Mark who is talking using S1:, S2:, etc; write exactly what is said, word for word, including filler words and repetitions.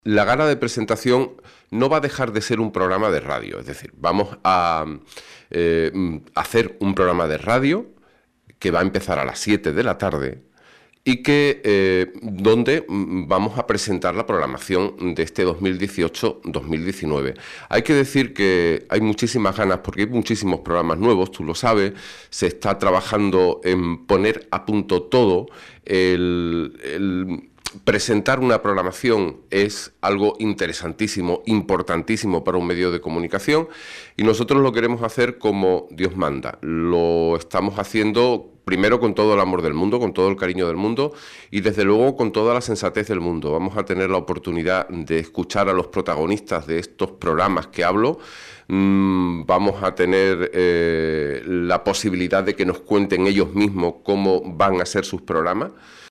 S1: La gala de presentación no va a dejar de ser un programa de radio, es decir, vamos a eh, hacer un programa de radio que va a empezar a las siete de la tarde y que eh, donde vamos a presentar la programación de este dos mil dieciocho dos mil diecinueve. Hay que decir que hay muchísimas ganas porque hay muchísimos programas nuevos, tú lo sabes, se está trabajando en poner a punto todo. el, el Presentar una programación es algo interesantísimo, importantísimo para un medio de comunicación y nosotros lo queremos hacer como Dios manda. Lo estamos haciendo primero con todo el amor del mundo, con todo el cariño del mundo y desde luego con toda la sensatez del mundo. Vamos a tener la oportunidad de escuchar a los protagonistas de estos programas que hablo. Mm, vamos a tener eh, la posibilidad de que nos cuenten ellos mismos cómo van a ser sus programas.